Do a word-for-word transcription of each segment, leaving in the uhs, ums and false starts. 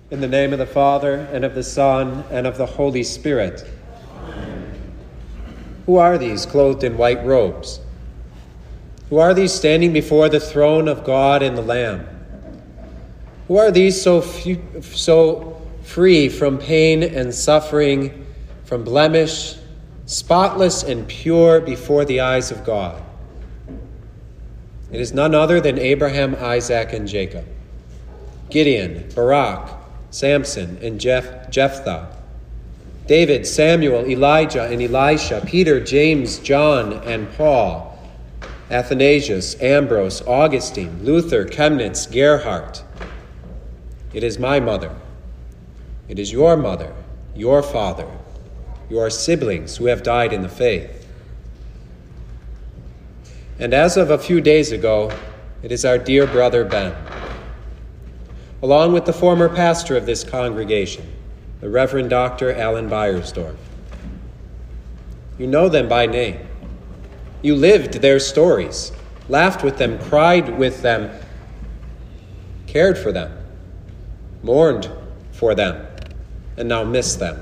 In the name of the Father, and of the Son, and of the Holy Spirit. Amen. Who are these clothed in white robes? Who are these standing before the throne of God and the Lamb? Who are these so few, so free from pain and suffering, from blemish, spotless and pure before the eyes of God? It is none other than Abraham, Isaac, and Jacob, Gideon, Barak, Samson, and Jeph- Jephthah, David, Samuel, Elijah, and Elisha, Peter, James, John, and Paul, Athanasius, Ambrose, Augustine, Luther, Chemnitz, Gerhard. It is my mother. It is your mother, your father, your siblings who have died in the faith. And as of a few days ago, it is our dear brother Ben, along with the former pastor of this congregation, the Reverend Doctor Alan Beiersdorf. You know them by name. You lived their stories, laughed with them, cried with them, cared for them, mourned for them, and now miss them.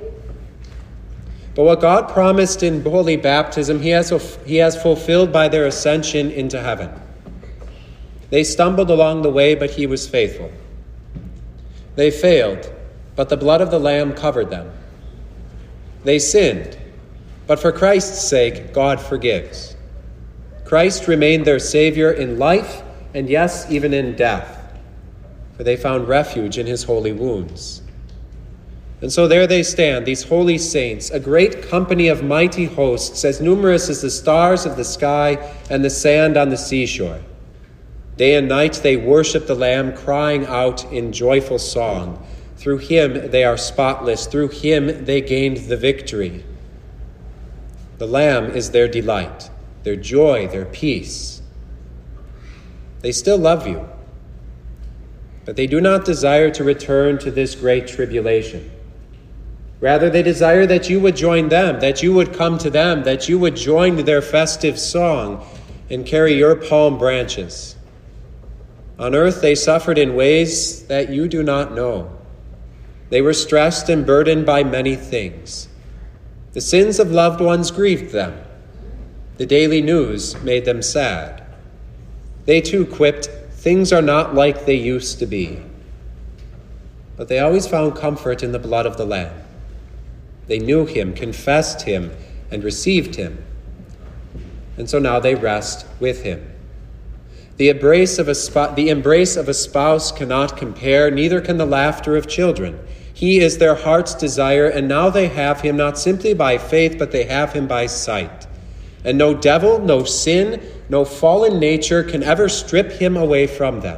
But what God promised in holy baptism, he has, he has fulfilled by their ascension into heaven. They stumbled along the way, but he was faithful. They failed, but the blood of the Lamb covered them. They sinned, but for Christ's sake, God forgives. Christ remained their Savior in life, and yes, even in death, for they found refuge in his holy wounds. And so there they stand, these holy saints, a great company of mighty hosts, as numerous as the stars of the sky and the sand on the seashore. Day and night they worship the Lamb, crying out in joyful song. Through him they are spotless. Through him they gained the victory. The Lamb is their delight, their joy, their peace. They still love you, but they do not desire to return to this great tribulation. Rather, they desire that you would join them, that you would come to them, that you would join their festive song and carry your palm branches. On earth, they suffered in ways that you do not know. They were stressed and burdened by many things. The sins of loved ones grieved them. The daily news made them sad. They too quipped, "Things are not like they used to be." But they always found comfort in the blood of the Lamb. They knew him, confessed him, and received him. And so now they rest with him. The embrace of a sp- the embrace of a spouse cannot compare, neither can the laughter of children. He is their heart's desire, and now they have him not simply by faith, but they have him by sight. And no devil, no sin, no fallen nature can ever strip him away from them.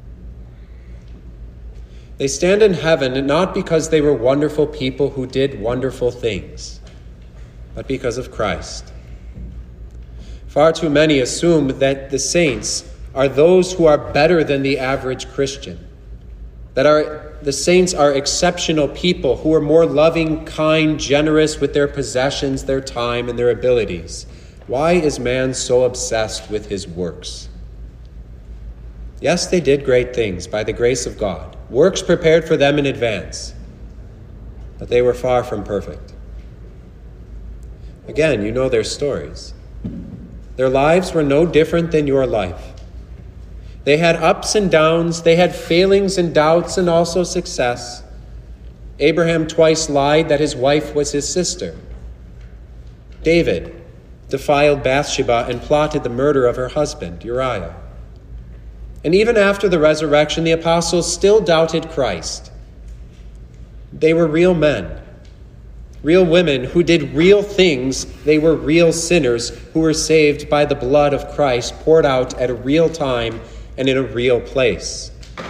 They stand in heaven not because they were wonderful people who did wonderful things, but because of Christ. Far too many assume that the saints are those who are better than the average Christian, that are, the saints are exceptional people who are more loving, kind, generous with their possessions, their time, and their abilities. Why is man so obsessed with his works? Yes, they did great things by the grace of God, works prepared for them in advance, but they were far from perfect. Again, you know their stories. Their lives were no different than your life. They had ups and downs, they had failings and doubts and also success. Abraham twice lied that his wife was his sister. David defiled Bathsheba and plotted the murder of her husband, Uriah. And even after the resurrection, the apostles still doubted Christ. They were real men, real women who did real things. They were real sinners who were saved by the blood of Christ poured out at a real time and in a real place.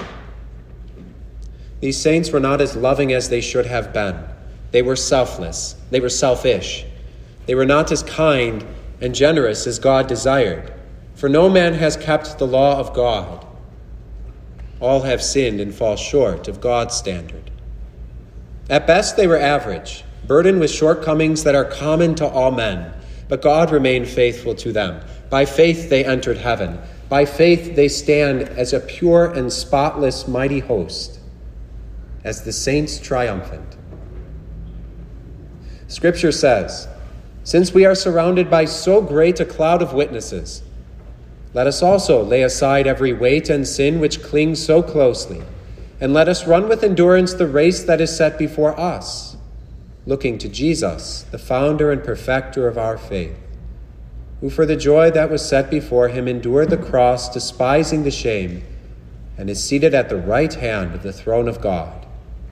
These saints were not as loving as they should have been. They were selfless. They were selfish. They were not as kind and generous as God desired. For no man has kept the law of God. All have sinned and fall short of God's standard. At best, they were average, burdened with shortcomings that are common to all men. But God remained faithful to them. By faith, they entered heaven. By faith, they stand as a pure and spotless mighty host. as the saints triumphant. Scripture says, "Since we are surrounded by so great a cloud of witnesses, let us also lay aside every weight and sin which clings so closely, and let us run with endurance the race that is set before us, looking to Jesus, the founder and perfecter of our faith, who for the joy that was set before him endured the cross, despising the shame, and is seated at the right hand of the throne of God."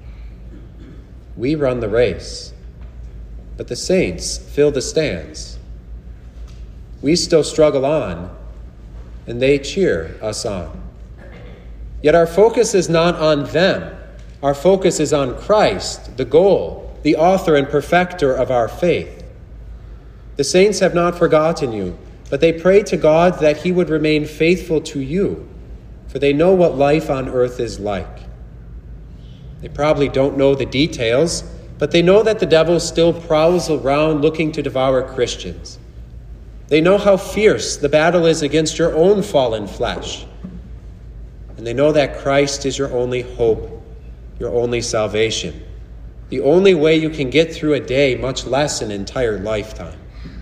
We run the race, but the saints fill the stands. We still struggle on, and they cheer us on. Yet our focus is not on them. Our focus is on Christ, the goal, the author and perfecter of our faith. The saints have not forgotten you, but they pray to God that he would remain faithful to you, for they know what life on earth is like. They probably don't know the details, but they know that the devil still prowls around looking to devour Christians. They know how fierce the battle is against your own fallen flesh. And they know that Christ is your only hope, your only salvation, the only way you can get through a day, much less an entire lifetime.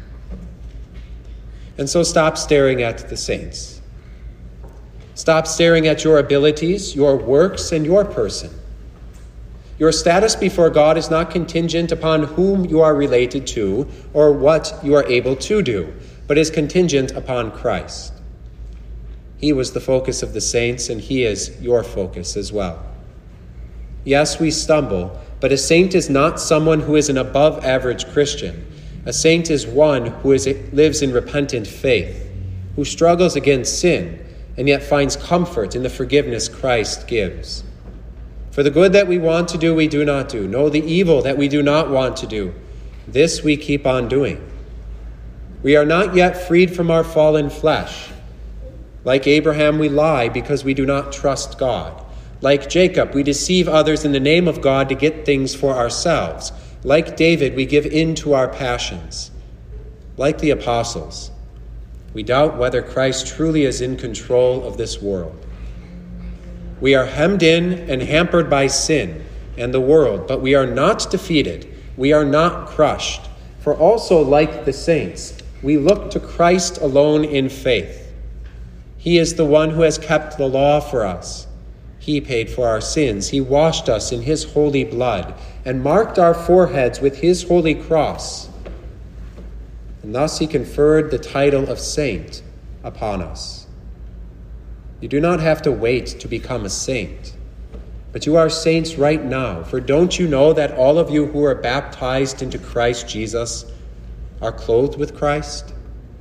And so stop staring at the saints. Stop staring at your abilities, your works, and your person. Your status before God is not contingent upon whom you are related to or what you are able to do, but is contingent upon Christ. He was the focus of the saints, and he is your focus as well. Yes, we stumble, but a saint is not someone who is an above-average Christian. A saint is one who is, lives in repentant faith, who struggles against sin, and yet finds comfort in the forgiveness Christ gives. For the good that we want to do, we do not do. No, the evil that we do not want to do, this we keep on doing. We are not yet freed from our fallen flesh. Like Abraham, we lie because we do not trust God. Like Jacob, we deceive others in the name of God to get things for ourselves. Like David, we give in to our passions. Like the apostles, we doubt whether Christ truly is in control of this world. We are hemmed in and hampered by sin and the world, but we are not defeated. We are not crushed. For also, like the saints, we look to Christ alone in faith. He is the one who has kept the law for us. He paid for our sins. He washed us in his holy blood and marked our foreheads with his holy cross. And thus he conferred the title of saint upon us. You do not have to wait to become a saint, but you are saints right now. For don't you know that all of you who are baptized into Christ Jesus are clothed with Christ?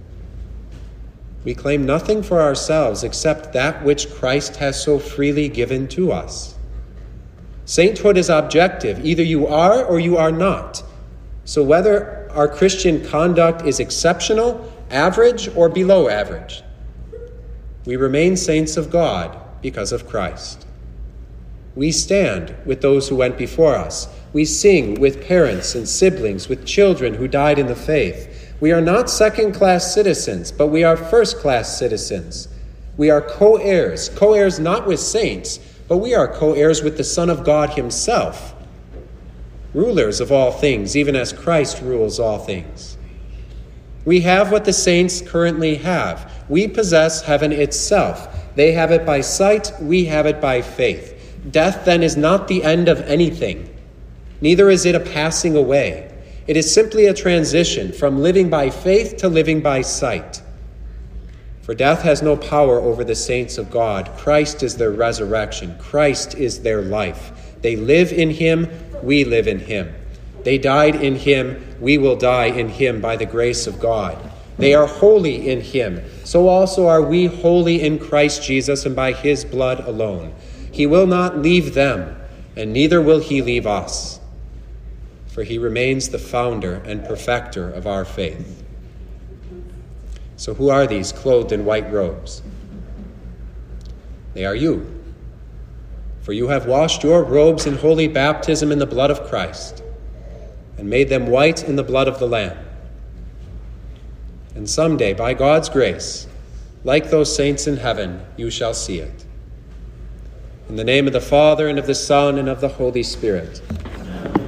We claim nothing for ourselves except that which Christ has so freely given to us. Sainthood is objective. Either you are or you are not. So whether our Christian conduct is exceptional, average, or below average, we remain saints of God because of Christ. We stand with those who went before us. We sing with parents and siblings, with children who died in the faith. We are not second-class citizens, but we are first-class citizens. We are co-heirs, co-heirs not with saints, but we are co-heirs with the Son of God himself, rulers of all things, even as Christ rules all things. We have what the saints currently have. We possess heaven itself. They have it by sight, we have it by faith. Death, then, is not the end of anything. Neither is it a passing away. It is simply a transition from living by faith to living by sight. For death has no power over the saints of God. Christ is their resurrection. Christ is their life. They live in him, we live in him. They died in him, we will die in him by the grace of God. They are holy in him, so also are we holy in Christ Jesus and by his blood alone. He will not leave them, and neither will he leave us. For he remains the founder and perfecter of our faith. So who are these clothed in white robes? They are you. For you have washed your robes in holy baptism in the blood of Christ, and made them white in the blood of the Lamb. And someday, by God's grace, like those saints in heaven, you shall see it. In the name of the Father, and of the Son, and of the Holy Spirit.